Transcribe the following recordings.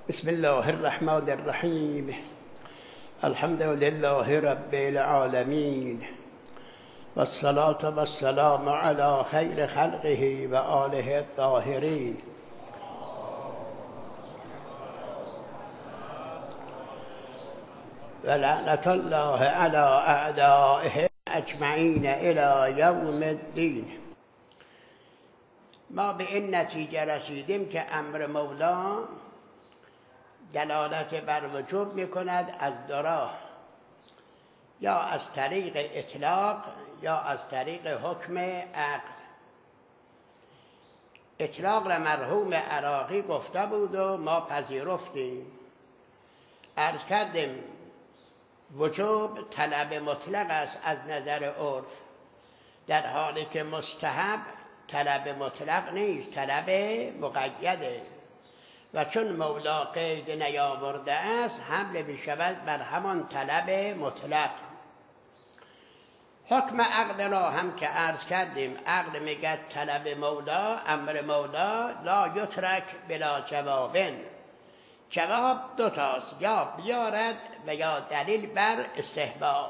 بسم الله الرحمن الرحیم. الحمد لله رب العالمین و الصلاة و السلام علی خیر خلقه و آله الطاهرین. و لعنت الله علی اعدائه اجمعین الی یوم الدین. ما به این نتیجه رسیدیم که امر مولا دلالت بر وجوب میکند از دو راه، یا از طریق اطلاق یا از طریق حکم عقل. اطلاق را مرحوم عراقی گفته بود و ما پذیرفتیم. عرض کردیم وجوب طلب مطلق است از نظر عرف، در حالی که مستحب طلب مطلق نیست، طلب مقیده. و چون مولا قید نیاورده است حمل بشود بر همان طلب مطلق. حکم عقل را هم که عرض کردیم، عقل میگه طلب مولا، امر مولا لا یترک بلا جوابن. جواب دو تاست، یا بیارد و یا دلیل بر استحباب.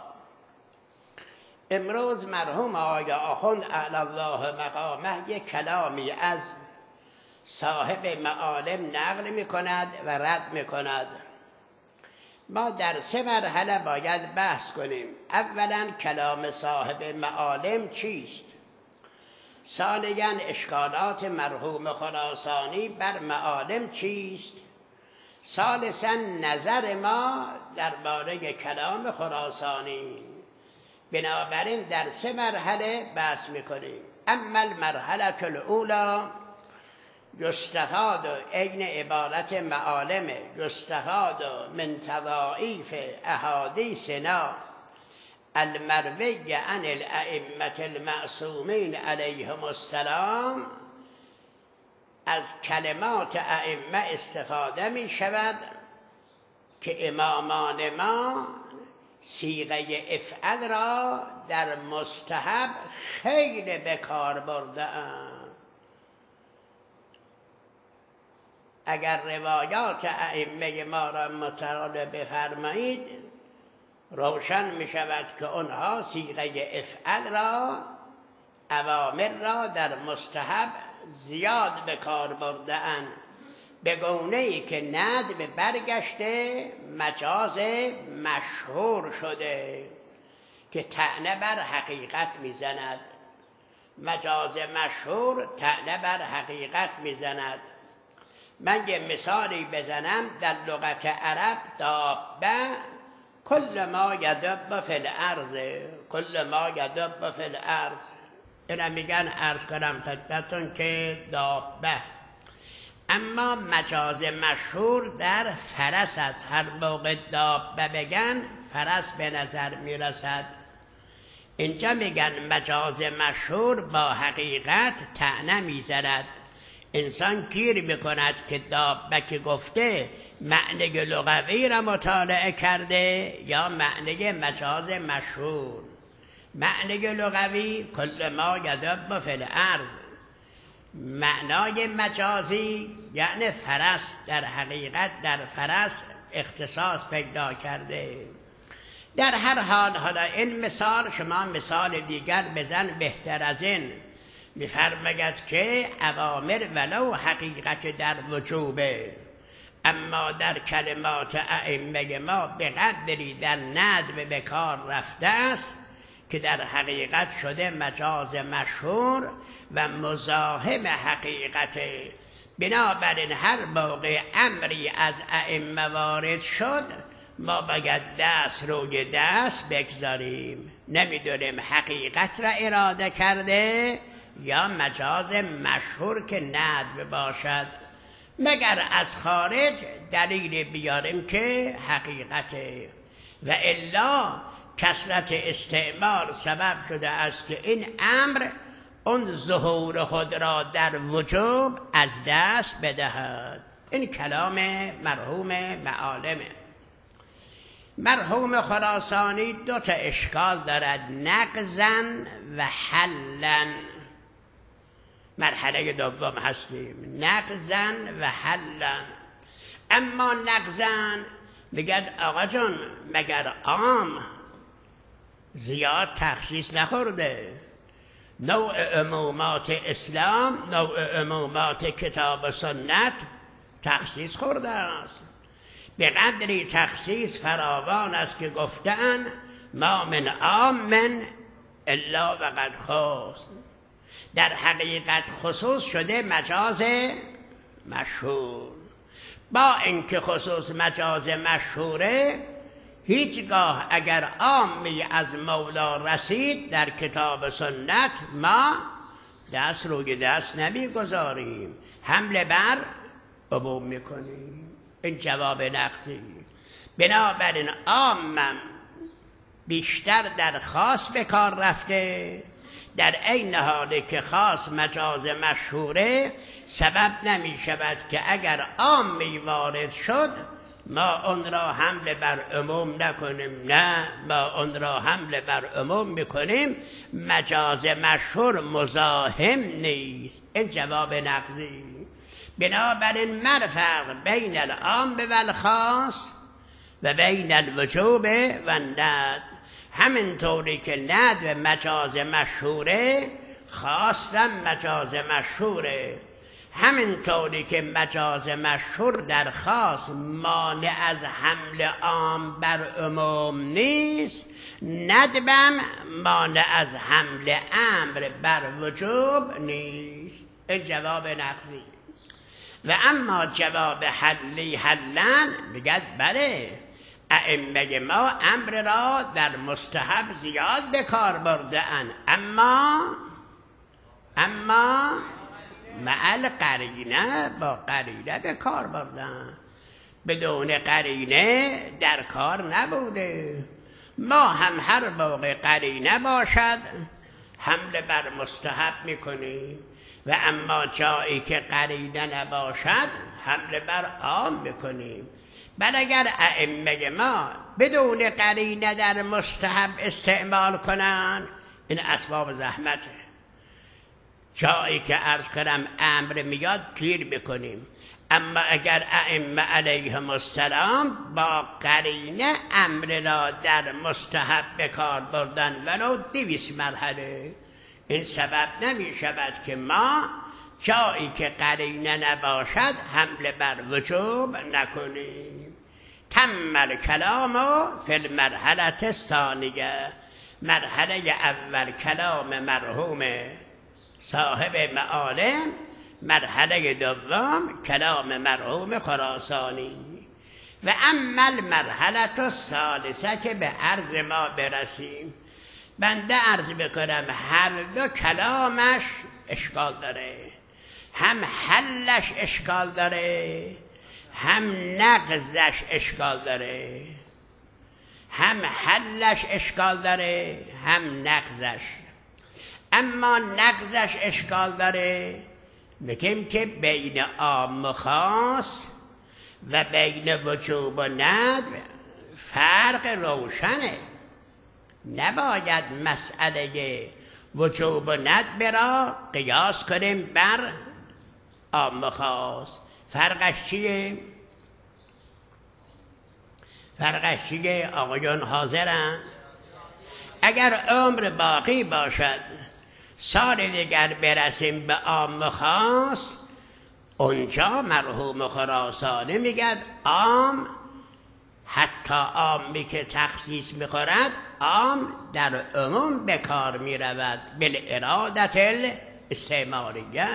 امروز مرحوم آقای آخوند اعلی الله مقامه یک کلامی از صاحب معالم نقل میکند و رد میکند. ما در سه مرحله باید بحث کنیم. اولا کلام صاحب معالم چیست؟ ثانیا اشکالات مرحوم خراسانی بر معالم چیست؟ ثالثا نظر ما درباره کلام خراسانی. بنابراین در سه مرحله بحث میکنیم. اما المرحله الاولی یستفاد عین عبارت معالم، یستفاد من تضاعیف احادیثنا المروی عن الائمه المعصومین علیهم السلام. از کلمات ائمه استفاده می شود که امامان ما صیغه افعل را در مستحب خیلی به کار برده اند. اگر روایات ائمه ما را مطالعه بفرمایید روشن می شود که آنها صیغه افعل را، اوامر را در مستحب زیاد به کار برده اند، به گونه‌ای که ندب برگشته مجاز مشهور شده که طعنه بر حقیقت میزند. مجاز مشهور طعنه بر حقیقت میزند. من یه مثالی بزنم. در لغت عرب دابه کل ما یدب فی الارض، کل ما یدب فی الارض. اینا میگن عرض کنم خدمتتون که دابه. اما مجاز مشهور در فرس است. هر موقع دابه بگن فرس به نظر میرسد. اینجا میگن مجاز مشهور با حقیقت طعنه میزند. انسان گیر میکند که دابه که گفته معنی لغوی را مطالعه کرده یا معنی مجاز مشهور. معنی لغوی کل ما یدب فی الارض، معنای مجازی یعنی فرس، در حقیقت در فرس اختصاص پیدا کرده. در هر حال حالا این مثال، شما مثال دیگر بزن بهتر از این. می‌فرماید که اوامر ولو حقیقت در وجوبه، اما در کلمات ائمه ما به قدری در ندب به کار رفته است که در حقیقت شده مجاز مشهور و مزاحم حقیقت. بنابراین هر موقع امری از ائمه وارد شد ما باید دست روی دست بگذاریم. نمیدونیم حقیقت را اراده کرده یا مجاز مشهور که ندب باشد، مگر از خارج دلیل بیاریم که حقیقته. و الا کثرت استعمال سبب شده است که این امر اون ظهور خود را در وجوب از دست بدهد. این کلام مرحوم معالمه. مرحوم خراسانی دو تا اشکال دارد، نقضن و حلن. مرحله دوم هستیم، نقضن و حلن. اما نقضن میگد آقا جان مگر عام زیاد تخصیص نخورده؟ نوع عمومات اسلام، نوع عمومات کتاب و سنت تخصیص خورده است. به قدری تخصیص فراوان است که گفتن ما من عام الا وقد خص. در حقیقت خصوص شده مجاز مشهور. با اینکه خصوص مجاز مشهوره، هیچگاه اگر عامی از مولا رسید در کتاب سنت ما دست روی دست نمیگذاریم، حمله بر عموم میکنیم. این جواب نقضی. بنابراین عامم بیشتر در خاص به کار رفته، در این حالی که خاص مجاز مشهوره، سبب نمی شود که اگر عامی وارد شد ما اون را حمله بر عموم نکنیم. نه، ما اون را حمله بر عموم میکنیم. مجاز مشهور مزاحم نیست. این جواب نقضی. بنابراین فرق بین العام و الخاص و بین الوجوب و الند. همینطوری که ند و مجاز مشهوره، خاصم مجاز مشهوره. همینطوری که مجاز مشهور در خاص مانع از حمل عام بر عموم نیست، ندبم مانع از حمل امر بر وجوب نیست. این جواب نقضی. و اما جواب حلی حلن میگد بله، ائمه ما امر را در مستحب زیاد به کار برده اند، اما مع قرینه، با قرینه به کار بردن. بدون قرینه در کار نبوده. ما هم هر موقع قرینه باشد حمله بر مستحب میکنیم، و اما جایی که قرینه نباشد حمله بر عام میکنیم. بل اگر ائمه ما بدون قرینه در مستحب استعمال کنن، این اسباب زحمته. جایی که عرض کنم امر میاد گیر بکنیم. اما اگر ائمه علیهم السلام با قرینه امر را در مستحب به کار بردن ولو 200 مرحله، این سبب نمی شود که ما جایی که قرینه نباشد حمله بر وجوب نکنیم. تم الکلام فی المرحله الثانیه. مرحله اول کلام مرحوم صاحب معالم، مرحله دوم کلام مرحوم خراسانی. و اما المرحله الثالثه که به عرض ما برسیم، بنده عرض بکنم هر دو کلامش اشکال داره، هم حلش اشکال داره، هم نقضش اشکال داره. هم حلش اشکال داره، هم نقضش. اما نقضش اشکال داره، میگیم که بین عام و خاص و بین وجوب و ندب فرق روشنه. نباید مسئله وجوب و ندب را قیاس کنیم بر عام و خاص. فرقش چیه؟ آقایان حاضرن؟ اگر عمر باقی باشد سال دیگر برسیم به عام و خاص، اونجا مرحوم خراسانی میگد عام، حتی عامی که تخصیص میخورد، عام در عموم به کار میرود بالارادت الاستعمالیه.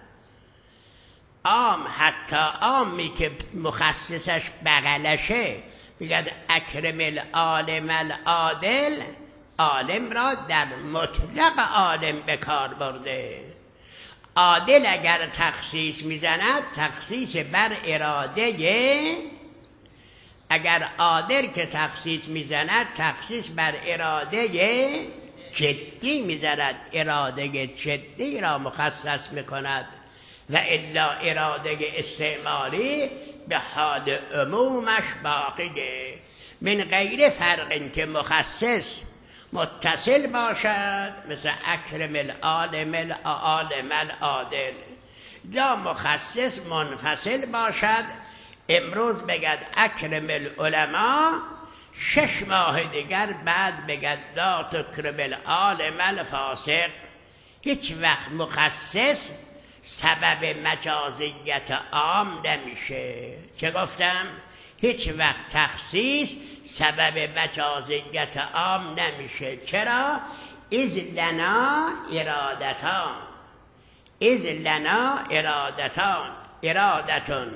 عام حتی عامی که مخصصش بغلشه، میگد اکرم العالم العادل، عالم را در مطلق عالم به کار برده. عادل اگر تخصیص میزند تخصیص بر اراده، اگر عادل که تخصیص میزند تخصیص بر اراده جدی میزند، اراده جدی را مخصص میکند، و الا اراده استعمالی به حال عمومش باقیه. من غیر فرق که مخصص متصل باشد مثل اکرم العالم العالم العادل، یا مخصص منفصل باشد امروز بگد اکرم العلماء، 6 ماه دیگر بعد بگد لا تکرم العالم الفاسق. هیچ وقت مخصص سبب مجازیت عام نمیشه. چه گفتم؟ هیچ وقت تخصیص سبب مجازیت عام نمیشه. چرا؟ اذ لنا ارادتان، اذ لنا ارادتان، ارادتون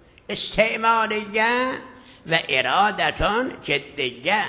استعمالیه و ارادتون جدیه.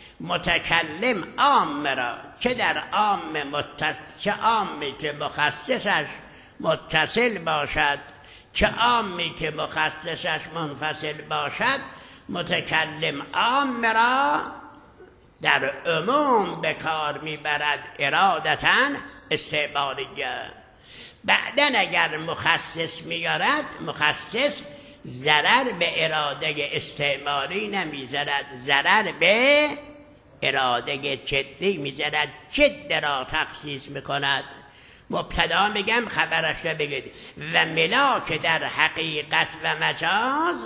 متکلم عام را چه در عام چه عامی که مخصصش متصل باشد، چه عامی که مخصصش منفصل باشد، متکلم عام را در عموم به کار میبرد ارادتاً استعمالیه. بعداً اگر مخصص میارد، مخصص ضرر به اراده استعمالی نمیزند، ضرر به اراده جدی میزند، جد را تخصیص میکند. مبتدا میگم، خبرش رو بگید. و ملاک در حقیقت و مجاز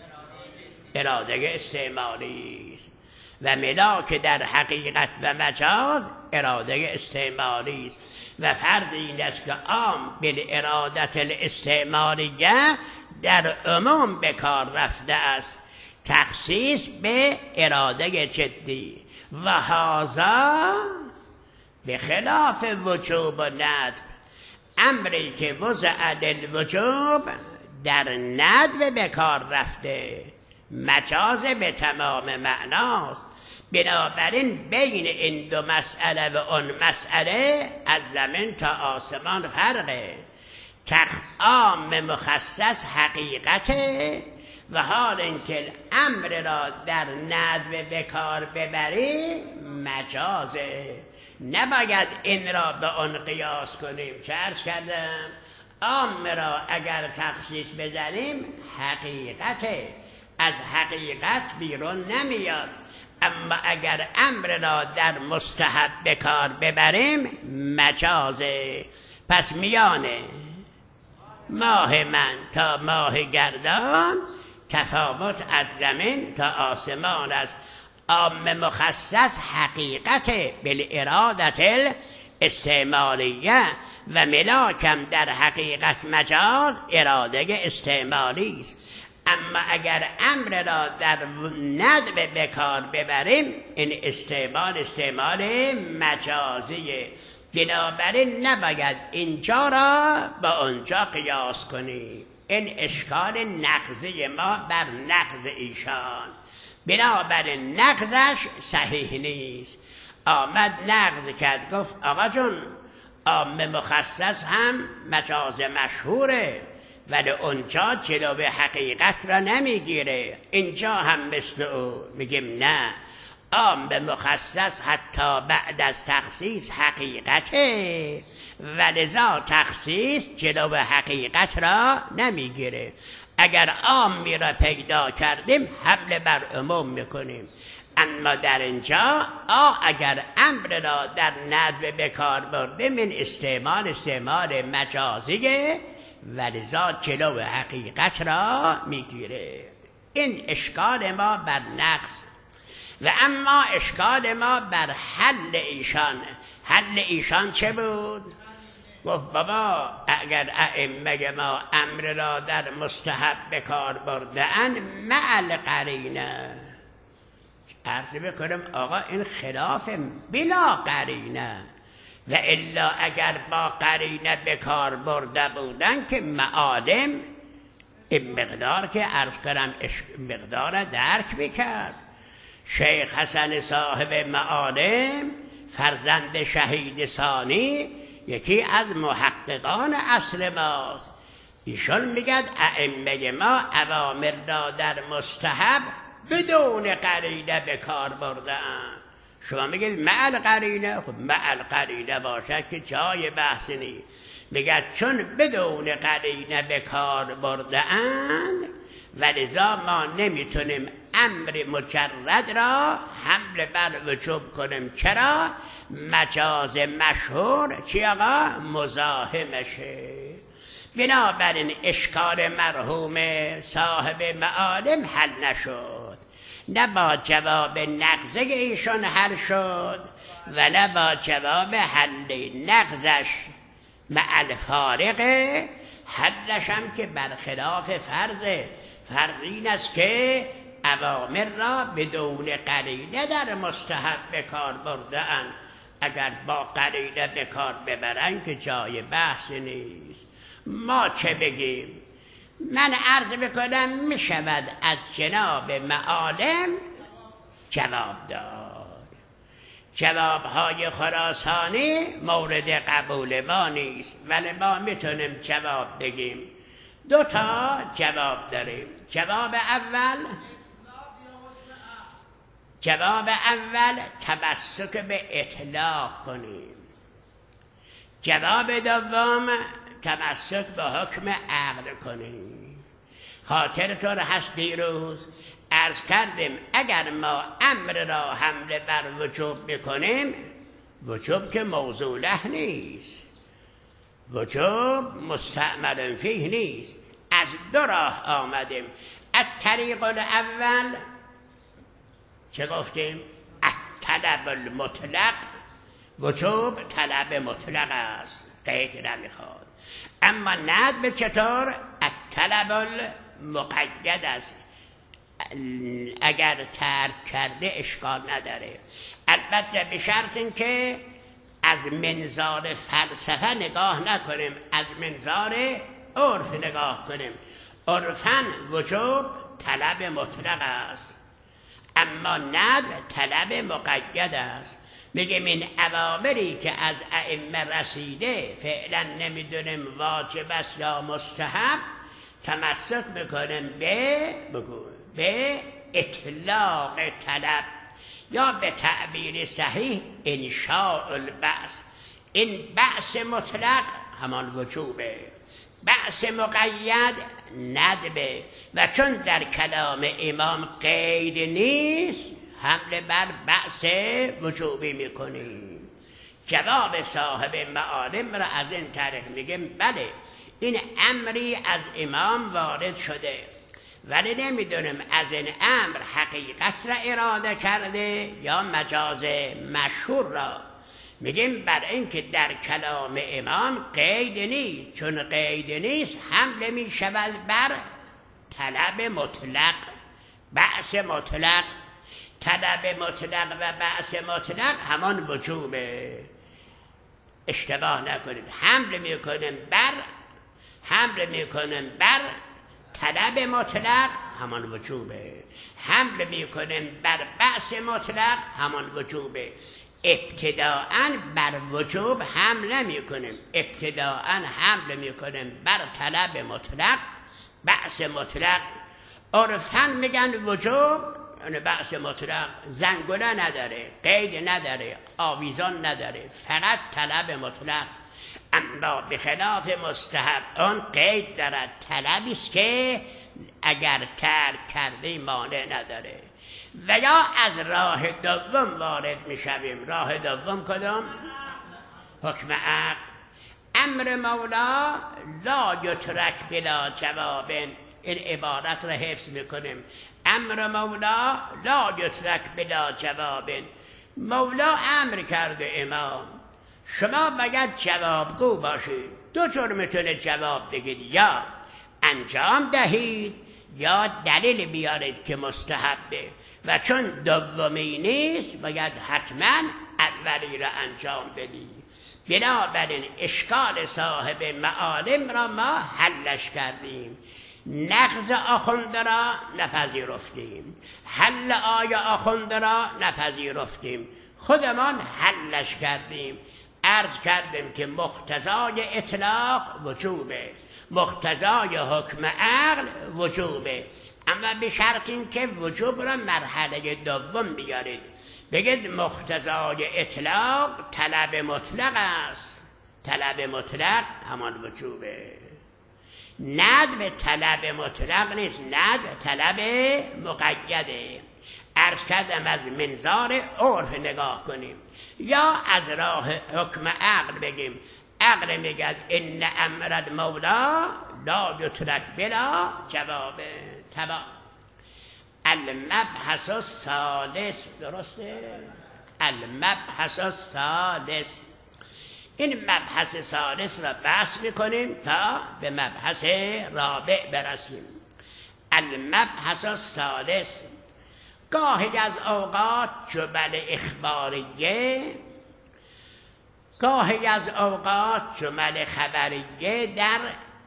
اراده استعمالی است. و ملاک در حقیقت و مجاز اراده استعمالی است. و فرض این است که عام بالارادت الاستعمالیه در عموم به کار رفته است، تخصیص به اراده جدی. و هذا به خلاف وجوب و ندب، امری که وضع للوجوب در ندب به کار رفته، مجاز به تمام معناست. بنابراین بین این دو مسئله و اون مسئله از زمین تا آسمان فرقه. عام مخصص حقیقته، و حال اینکه امر را در ندب به کار ببری مجازه. نباید این را به اون قیاس کنیم. چه عرض کردم؟ عام را اگر تخصیص بزنیم حقیقته، از حقیقت بیرون نمیاد. اما اگر امر را در مستحب به کار ببریم مجازه. پس میانه ماه من تا ماه گردان تفاوت از زمین تا آسمان است. عام مخصص حقیقت بالارادت استعمالیه و ملاکم در حقیقت مجاز اراده استعمالی است. اما اگر امر را در ندب به کار ببریم این استعمال مجازیه. بنابراین نباید اینجا را با اونجا قیاس کنیم. این اشکال نقضی ما بر نقض ایشان، بنابراین نقضش صحیح نیست. آمد نقض کرد، گفت آقا جون عام مخصص هم مجاز مشهوره، ولی اونجا جلوه حقیقت را نمیگیره. اینجا هم مثل او. میگیم نه، عام مخصص حتی بعد از تخصیص حقیقته، ولذا تخصیص جلو حقیقت را نمیگیره. اگر عامی را پیدا کردیم حمله بر عموم میکنیم. اما در اینجا اگر امر را در ندب به کار بردیم این استعمال مجازیه، ولذا جلو حقیقت را میگیره. این اشکال ما بر نقص. و اما اشکال ما بر حل ایشان. حل ایشان چه بود؟ گفت بابا اگر ائمه ما امر را در مستحب به کار برده‌اند مع القرینه، عرض بکنم آقا این خلاف بلا قرینه، و الا اگر با قرینه به کار برده بودن که معالم این مقدار که عرض کنم مقدار درک بکرد. شیخ حسن صاحب معالم فرزند شهید ثانی یکی از محققان اصل ماست. ایشون میگد ائمه ما اوامر را در مستحب بدون قرینه به کار برده‌اند. شما میگید مع القرینه، خب مع القرینه باشد که جای بحث نیست. میگد چون بدون قرینه به کار برده‌اند ولذا ما نمیتونیم امر مجرد را حمل بر وجوب کنیم. چرا؟ مجاز مشهور چی آقا؟ مزاحمشه. بنابراین اشکال مرحوم صاحب معالم حل نشد، نه با جواب نقضه ایشان حل شد و نه با جواب حل نقضش مع الفارقه. حلش هم که برخلاف فرضه. فرض این است که اوامر را بدون قرینه در مستحب به کار برده اند. اگر با قرینه به کار ببرن که جای بحث نیست. ما چه بگیم؟ من عرض بکنم می شود از جناب معالم جواب داد. جوابهای خراسانی مورد قبول ما نیست، ولی ما میتونیم جواب بگیم. 2 تا جواب داریم. جواب اول تمسک به اطلاق کنیم. جواب دوم تمسک به حکم عقل کنیم. خاطرتون هست دیروز عرض کردیم اگر ما امر را حمله بر وجوب بکنیم، وجوب که موضوع له نیست، وجوب مستعمل فیه نیست. از 2 راه آمدیم. الطریق الاول چه گفتیم؟ الطلب المطلق. وجوب طلب مطلق است، قید نمیخواد. اما ندب چطور؟ الطلب المقید است، اگر ترک کرده اشکال نداره. البته به شرط این که از منظار فلسفه نگاه نکنیم، از منظار عرف نگاه کنیم. عرفاً وجوب طلب مطلق است، اما ندب طلب مقید است. میگیم این اوامری که از ائمه رسیده فعلا نمیدونیم واجب است یا مستحب، تمسک میکنیم به اطلاق طلب، یا به تعبیر صحیح انشاء البعث. این بعث مطلق همان وجوبه، بعث مقید ندبه. و چون در کلام امام قید نیست، حمله بر بعث وجوبی میکنیم. جواب صاحب معالم را از این طریق میگیم بله این امری از امام وارد شده، ولی نمیدونیم از این امر حقیقت را اراده کرده یا مجاز مشهور را. میگیم بر اینکه در کلام امام قید نیست، چون قید نیست حمله میشود بر طلب مطلق، بعث مطلق. طلب مطلق و بعث مطلق همان وجوبه، اشتباه نکنید. حمله میکنیم بر طلب مطلق همان وجوبه، حمله میکنیم بر بعث مطلق همان وجوبه. ابتداءً بر وجوب حمله میکنیم، ابتداءً حمله میکنیم بر طلب مطلق، بعث مطلق. عرفاً میگن وجوب یعنی بعث مطلق زنگوله نداره، قید نداره، آویزان نداره، فقط طلب مطلق. اما بخلاف مستحب اون قید دارد، طلبی است که اگر ترک کرده مانع نداره. و یا از راه دوم وارد میشویم. راه دوم کدام؟ حکم عقل. امر مولا لا یترک بلا جواب. این عبارت را حفظ میکنیم. امر مولا لا یترک بلا جواب. مولا امر کرده امام، شما باید جوابگو باشید. 2 جور میتونه جواب بگید، یا انجام دهید یا دلیل بیارید که مستحبه. و چون دومی نیست باید حتما اولی را انجام بدید. بنابراین اشکال صاحب معالم را ما حلش کردیم. نقض آخنده را نپذیرفتیم، حل آیه آخنده را نپذیرفتیم، خودمان حلش کردیم. عرض کردیم که مقتضای اطلاق وجوبه، مقتضای حکم عقل وجوبه، اما به شرط این که وجوب را مرحله دوم بیارید. بگید مقتضای اطلاق طلب مطلق است، طلب مطلق همان وجوبه. ندب طلب مطلق نیست، ندب طلب مقیده. عرض کردم از منظار عرف نگاه کنیم، یا از راه حکم عقل بگیم عقل میگه ان امر المولا لا یترک بلا جواب تبا. المبحث الثالث، درسته؟ المبحث الثالث، این مبحث ثالث را بحث میکنیم تا به مبحث رابع برسیم. المبحث الثالث، گاهی از اوقات جمل اخباریه، گاهی از اوقات جمل خبریه در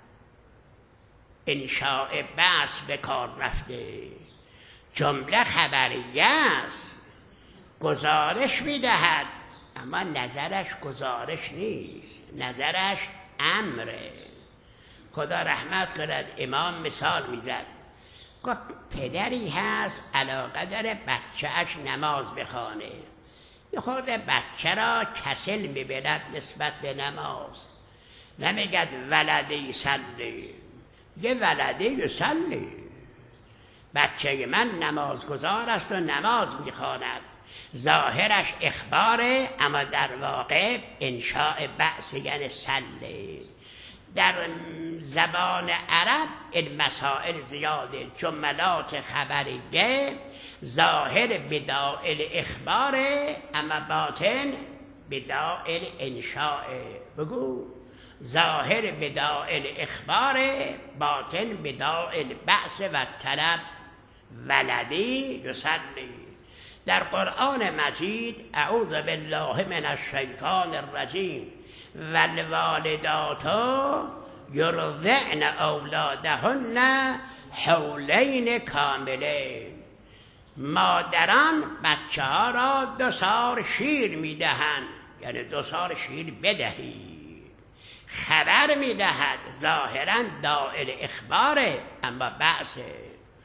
انشاء بحث به کار رفته. جمله خبریه است، گزارش میدهد، اما نظرش گزارش نیست، نظرش امره. خدا رحمت کند امام مثال میزد، گفت پدری هست علاقه داره بچه‌اش نماز بخوانه، یه خود بچه را کسل میبیند نسبت به نماز، نمیگد ولده یصلی، یه ولده یصلی، بچه من نمازگزار است و نماز میخواند. ظاهرش اخباره، اما در واقع انشاء بعث یعنی سله. در زبان عرب این مسائل زیاده، جملات خبریه ظاهر بدائل اخباره، اما باطن بدائل انشاء. بگو ظاهر بدائل اخباره، باطن بدائل بعث و طلب. ولدی یصلی. در قرآن مجید اعوذ بالله من الشیطان الرجیم والوالدات یرضعن اولادهن حولین کاملین، مادران بچه ها را 2 سال شیر میدهند، یعنی 2 سال شیر بدهید. خبر میدهد، ظاهرا دائل اخباره، اما بعثه.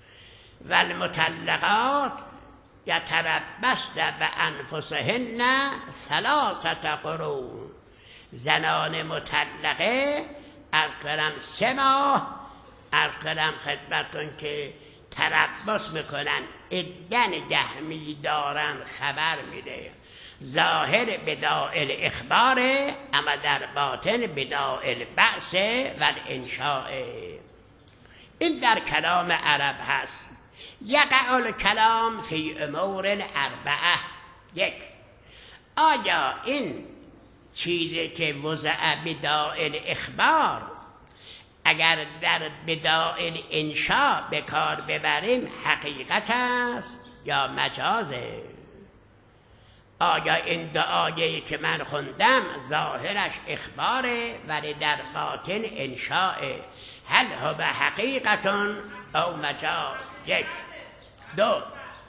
والمطلقات یتربصن بانفسهن 3 قروء، زنان مطلقه عرض کردم 3 ماه، عرض کردم خدمتون که تربص میکنن، عده نگه میدارن، خبر میده. ظاهر بدائل اخباره، اما در باطن بدائل بعث و انشاء. این در کلام عرب هست. یقع الکلام فی امور 4. 1. آیا این چیزی که وضع بدائل اخبار اگر در بدائل انشاء به کار ببریم حقیقت است یا مجازه؟ آیا این دعایی که من خوندم ظاهرش اخباره ولی در باطن انشاء، هل هو حقیقت او مجاز؟ 1. 2.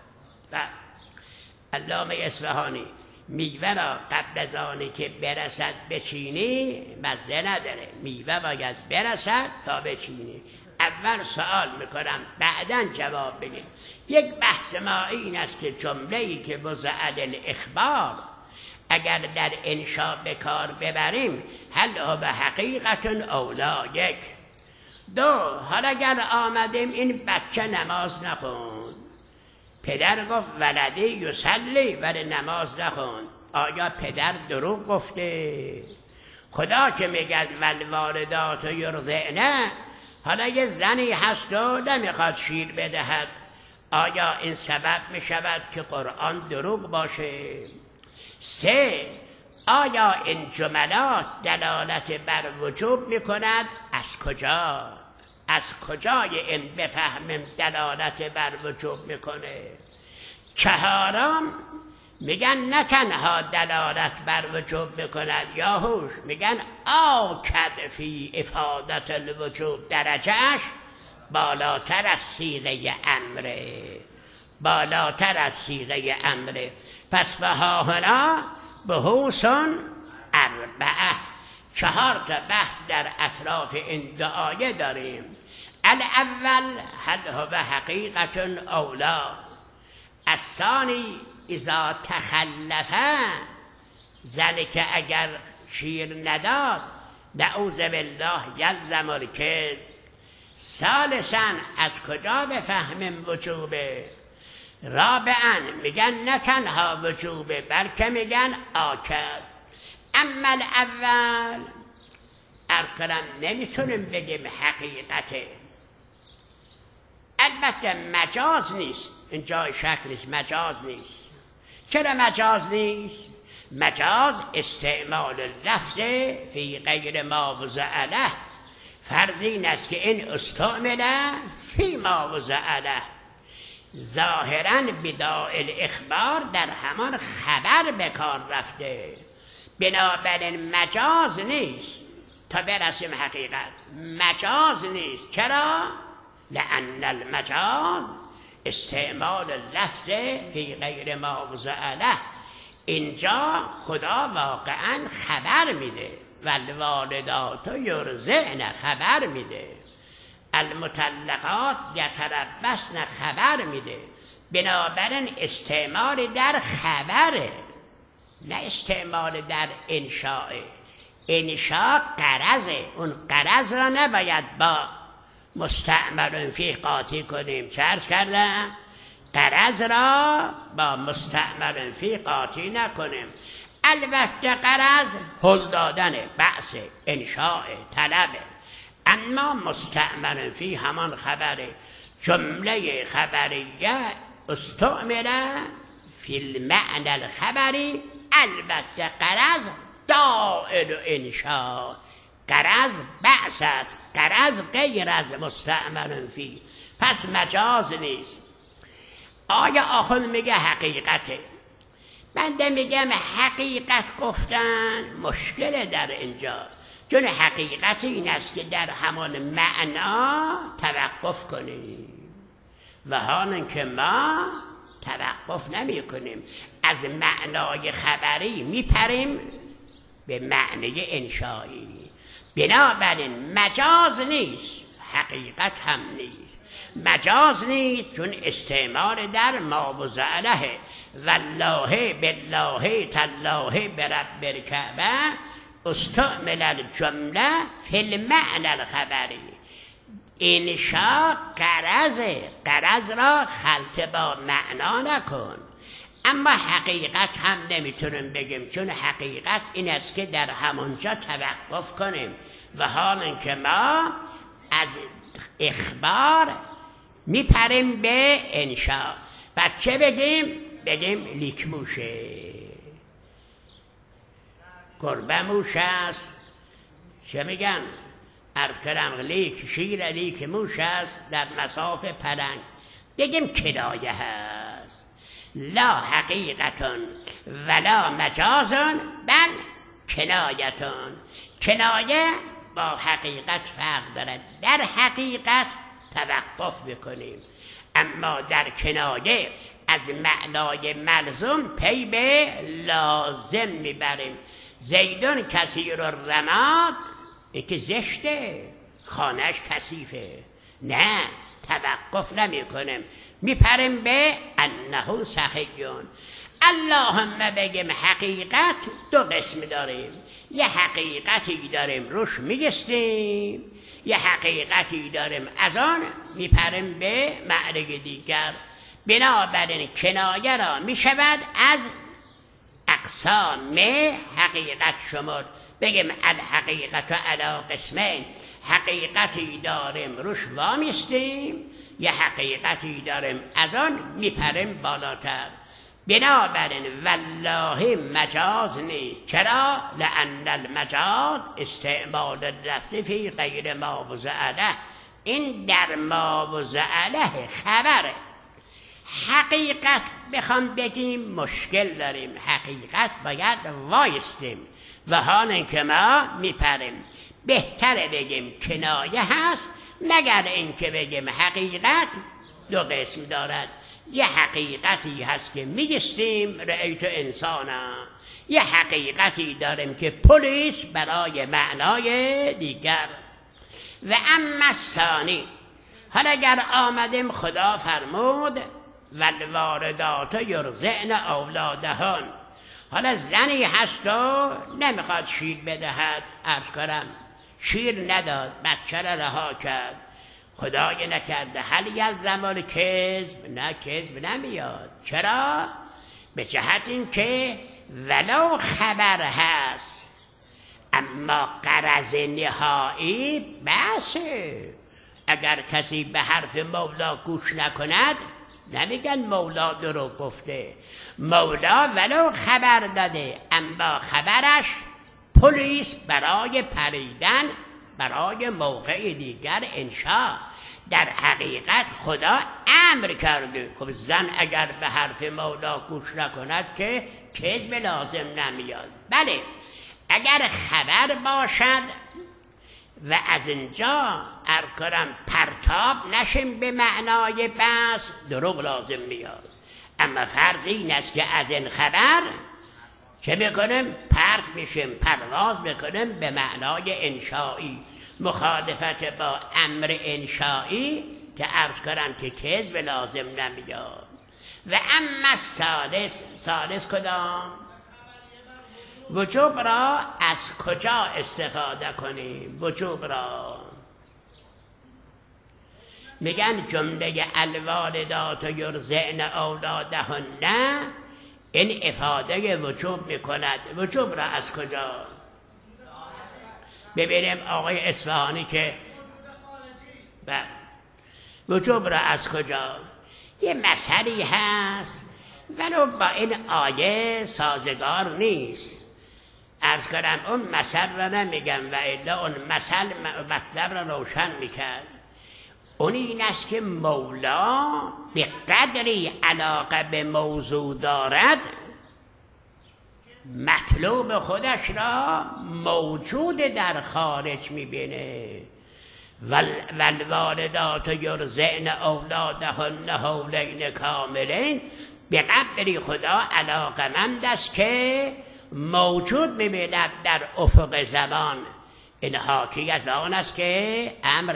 علامه اصفهانی میوه را قبل از آنی که برسد بچینی مزه نداره، میوه باید برسد تا بچینی. اول سوال میکنم بعداً جواب بگیم. یک بحث ما این است که جمله‌ای که وضع الاخبار اگر در انشاء به کار ببریم هل هو حقیقت او لا؟ 1. 2. حالا اگر آمدیم این بچه نماز نخوند، پدر گفت ولده یصلی ولی نماز نخوند، آیا پدر دروغ گفته؟ خدا که میگه والوالدات یرضعن، حالا یه زنی هست و نمیخواد شیر بدهد، آیا این سبب میشود که قرآن دروغ باشه؟ 3. آیا این جملات دلالت بر وجوب میکند؟ از کجا؟ از کجای این بفهمیم دلالت بر وجوب میکنه؟ 4. میگن نه تنها دلالت بر وجوب میکند، یا هوش میگن آکد فی افادت الوجوب، درجهش بالاتر از صیغه امره، بالاتر از صیغه امره. پس فهاهنا بحوث 4. 4 تا بحث در اطراف این دعایه داریم. الاول هل هو حقیقت او لا؟ الثانی اذا تخلف، زنی که اگر شیر نداد نعوذ بالله یلزم الکذب. ثالثا از کجا بفهمیم وجوبه؟ رابعا میگن نه تنها وجوبه بلکه میگن آکد. اما الاول عرض کنم نمیتونیم بگیم حقیقته. البته مجاز نیست، اینجا شک نیست، مجاز نیست. چرا مجاز نیست؟ مجاز استعمال لفظ فی غیر ما وضع له. فرض این است که این استعمل فی ما وضع له، ظاهرا بداء الاخبار در همان خبر به کار رفته، بنابراین مجاز نیست. تا برسیم حقیقت مجاز نیست. چرا؟ لأن المجاز استعمال لفظ فی غیر ما وضع له. اینجا خدا واقعا خبر میده، والوالدات یرضعن خبر میده، المطلقات یتربصن خبر میده. بنابراین استعمال در خبره، نه استعمال در انشاء. انشاء قرضه، اون قرض را نباید با مستعمل فی قاطی کنیم. چه عرض کردم؟ قرض را با مستعمل فی قاطی نکنیم. البته قرض هل دادن، بحث انشاء، طلبه، اما مستعمل فی همان خبره. جمله خبریه استعمل فی المعنى الخبری. البته قرض دائل انشاء، قرض بحث است، قرض غیر از مستعمل فی، پس مجاز نیست. آیا آخوند میگه حقیقته؟ بنده میگم حقیقت گفتن مشکل در اینجا، چون حقیقت این است که در همان معنا توقف کنیم و حالا که ما توقف نمی کنیم، از معنای خبری میپریم به معنی انشایی. بنابراین مجاز نیست، حقیقت هم نیست. مجاز نیست چون استعمال در ما وضع له، والله بالله تالله برب الکعبه استعمل الجمله فی المعنى الخبری. انشاء قرضه، قرض را خلط با معنا نکن. اما حقیقت هم نمیتونیم بگیم، چون حقیقت این است که در همونجا توقف کنیم و حالا که ما از اخبار میپریم به انشاء. بعد چه بگیم؟ بگیم لیک موشه، گربه موش است. چه میگن؟ عرض کردم لیک شیر، لیک موش است در مصاف پلنگ. بگیم کنایه هست، لا حقیقتون ولا مجازون بل کنایتون. کنایه با حقیقت فرق دارد. در حقیقت توقف بکنیم، اما در کنایه از معنای ملزوم پی به لازم میبریم. زیدون کثیر الرماد، این که زشته، خانهش کثیفه، نه توقف نمی کنیم، میپریم به انه صحیحون. اللهم بگیم حقیقت دو قسم داریم، یه حقیقتی داریم روش میگستیم، یه حقیقتی داریم از آن میپریم به معنی دیگر. بنابراین کنایه را میشود از اقسام حقیقت شمرد. بگیم الحقیقت علی قسمین، حقیقتی داریم روش وامیستیم، یه حقیقتی داریم از آن میپریم بالاتر. بنابراین والله مجاز نیست. چرا؟ لأن المجاز استعمال اللفظ فی غیر ما وضع له. این در ما وضع له خبره. حقیقت بخوام بگیم مشکل داریم، حقیقت باید وایستیم و حالا که ما میپریم بهتره بگیم کنایه هست، مگر اینکه بگیم حقیقت دو قسم دارد. یه حقیقتی هست که میگستیم رأیت انسانا، یه حقیقتی داریم که پلیس برای معنای دیگر. و اما الثانی، حالا اگر آمدیم خدا فرمود والوالدات یرضعن اولادهن، حالا زنی هست و نمیخواد شیر بدهد، عرض کنم شیر نداد، بچه را رها کرد، خدای نکرده هل یلزم الکذب، نه کذب نمیاد. چرا؟ به جهت این که ولو خبر هست اما غرض نهایی بسه. اگر کسی به حرف مولا گوش نکند نمیگن مولا درو گفته. مولا ولو خبر داده اما خبرش پلیس برای پریدن برای موقع دیگر انشا. در حقیقت خدا امر کرده. خب زن اگر به حرف مولا گوش نکند که کذب لازم نمیاد. بله اگر خبر باشد و از اینجا عرض کنم پرتاب نشیم به معنای بس دروغ لازم میاد. اما فرض این است که از این خبر چه میکنیم؟ پرت میشیم، پرواز میکنیم به معنای انشایی، مخالفت با امر انشایی که عرض کنم که کذب لازم نمیاد. و اما سالس کدام؟ وجوب را از کجا استفاده کنیم؟ وجوب را میگن جمله الوالدات یرضعن اولادهن، این افاده وجوب میکند. وجوب را از کجا؟ ببینیم آقای اصفهانی که وجوب را از کجا؟ یه مسئله هست ولو با این آیه سازگار نیست. عرض کنم اون مثل را نمیگم و الا اون مثل مطلب را روشن میکرد. اون این است که مولا به قدری علاقه به موضوع دارد مطلوب خودش را موجود در خارج میبینه. والوالدات یرضعن اولادهن حولین کاملین، به قدری خدا علاقمند است که موجود میبیند در افق زمان. این حاکی از آن است که امر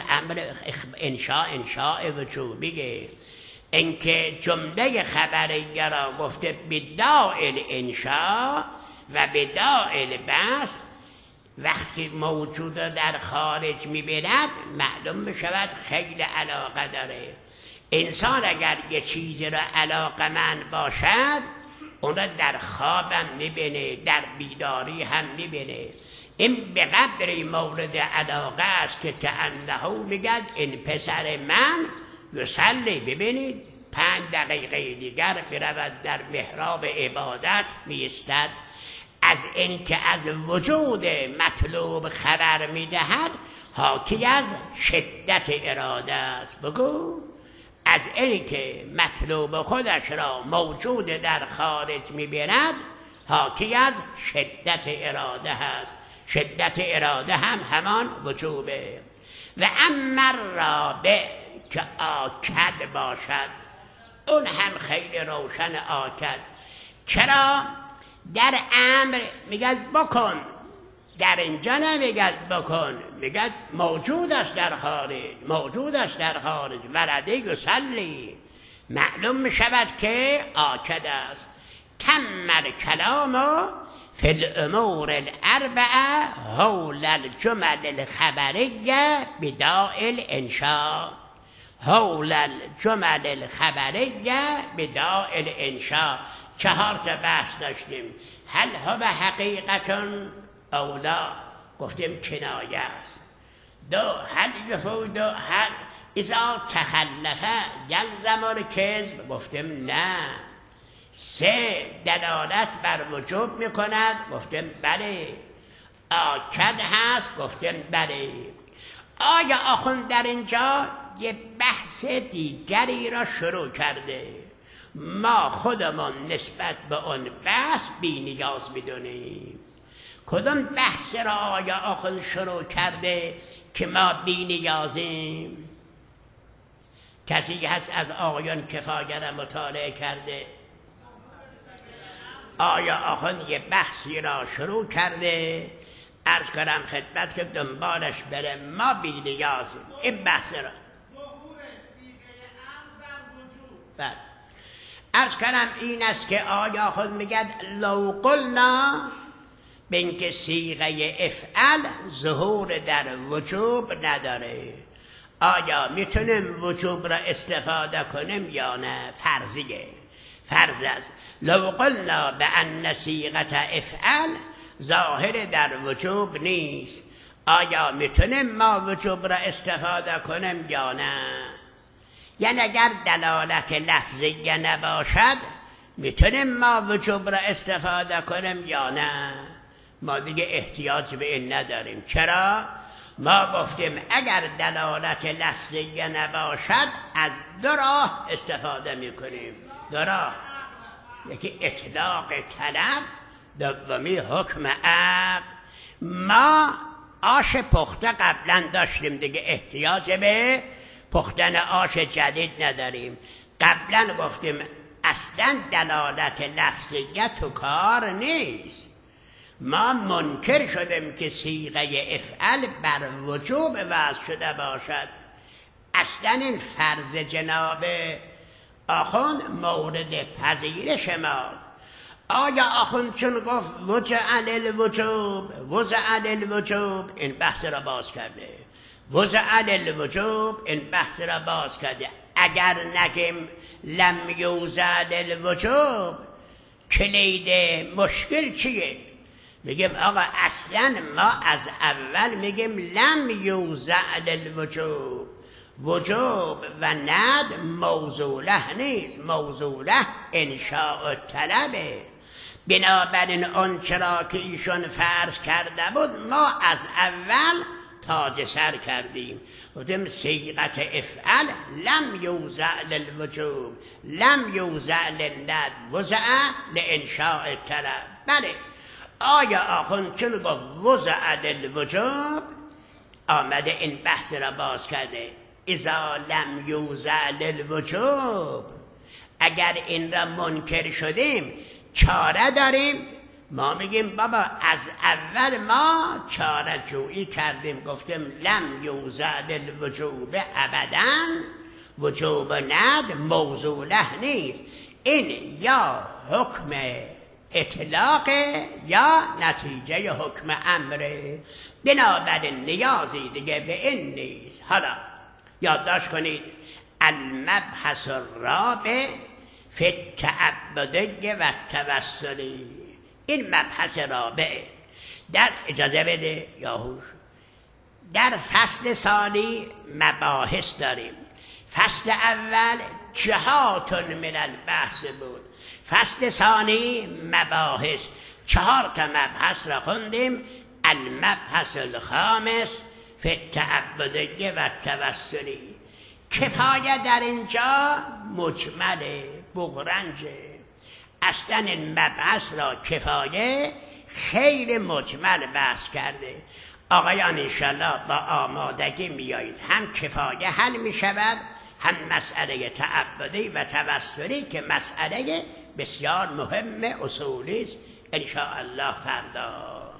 انشاء وجوبیه. اینکه جمله خبریه را گفته بداعل انشاء و بداعل بس، وقتی موجود در خارج میبیند معلوم میشود خیلی علاقه داره. انسان اگر یه چیزی را علاقمند باشد اون را در خواب هم میبینه، در بیداری هم میبینه. این به قدری مورد علاقه است که کأنه میگد این پسر من یصلی. ببینید 5 دقیقه دیگر برود در محراب عبادت میستد. از این که از وجود مطلوب خبر میدهد حاکی از شدت اراده است. بگو از این که مطلوب خودش را موجود در خارج میبیند حاکی از شدت اراده است. شدت اراده هم همان وجوبه. و اما رابع که آکد باشد، اون هم خیلی روشن آکد. چرا؟ در امر میگد بکن، در اینجا نمیگد بکن، میگد موجود است در خارج، موجود است در خارج. ولده یصلی، معلوم میشود که آکد است. کمل کلامو فی الامور الاربعه حول الجمل الخبریه بداعل انشاء. حول الجمل الخبریه بداعل انشاء. 4 تا بحث داشتیم. هل هو حقیقتون اولا، گفتیم کنایه است. 2 هل یفود هل اذا تخلفه یلزم الکذب، گفتیم نه. 3 دلالت بر وجوب میکند، گفتیم بله. آکد هست، گفتیم بله. آیا آخوند در اینجا یه بحث دیگری را شروع کرده؟ ما خودمون نسبت به اون بحث بی نیاز میدونیم. کدوم بحث را آیا آخوند شروع کرده که ما بی نیازیم؟ کسی هست از آقایان کفایه را مطالعه کرده؟ آیا آخوند یه بحثی را شروع کرده؟ عرض کنم خدمت که دنبالش بره. ما بی نیازیم این بحث را. بله. عرض کنم این است که آیا خود میگد لو قلنا به اینکه صیغه افعل ظهور در وجوب نداره. آیا میتونیم وجوب را استفاده کنیم یا نه؟ فرضیه، فرض است. لو قلنا بأن صیغه افعل ظاهر در وجوب نیست، آیا میتونیم ما وجوب را استفاده کنیم یا نه؟ یعنی اگر دلالت لفظی نباشد میتونیم ما وجوب را استفاده کنیم یا نه؟ ما دیگه احتیاج به این نداریم. چرا؟ ما گفتیم اگر دلالت لفظی نباشد از دو راه استفاده میکنیم. دو راه، یکی اطلاق طلب، دومی حکم عقل. ما آش پخته قبلا داشتیم دیگه، احتیاج به پختن آش جدید نداریم. قبلا گفتیم اصلا دلالت لفظیه تو کار نیست. ما منکر شدیم که صیغه افعل بر وجوب وضع شده باشد. اصلا این فرض جناب آخوند مورد پذیرش ماست. آیا آخوند چون گفت وجعل الوجوب، وجعل الوجوب، این بحث را باز کرده. وجعل الوجوب، این بحث را باز کرده. اگر نگیم لم یوزع الوجوب، کلید مشکل چیه؟ میگیم آقا اصلا ما از اول میگیم لم یوزع الوجوب، وجوب و ند موضوله نیست، موضوله انشاء طلبه. بنابراین اون چرا که ایشون فرض کرده بود ما از اول تاج سر کردیم، گفتیم صیغه افعل لم یوزع للوجوب، لم یوزع للند، وضع لانشاء طلب. بله، آیا آخوند چون گفت وضع للوجوب آمده این بحث را باز کرده. اذا لم یوزع للوجوب، اگر این را منکر شدیم چاره داریم؟ ما میگیم بابا از اول ما چاره جویی کردیم، گفتیم لم یوزع للوجوب ابدا، وجوب ند موضوله نیست. این یا حکم اطلاق یا نتیجه حکم امره، بنابراین نیازی دیگه به این نیست. حالا یادداشت کنید المبحث الرابع فی التعبدی و التوسلی. این مبحث رابع در اجازه بده یاهوش در فصل ثانی مباحث داریم. فصل اول جهات من البحث بود، فصل ثانی مباحث، 4 تا مبحث را خوندیم. المبحث الخامس فی التعبدی و التوسلی. کفایه در اینجا مجمله، بغرنجه. اصلا این مبحث را کفایه خیلی مجمل بحث کرده. آقایان انشالله با آمادگی میایید، هم کفایه حل میشود، هم مسئله تعبدی و توسلی که مسئله بسیار مهم اصولی است. انشاءالله فردا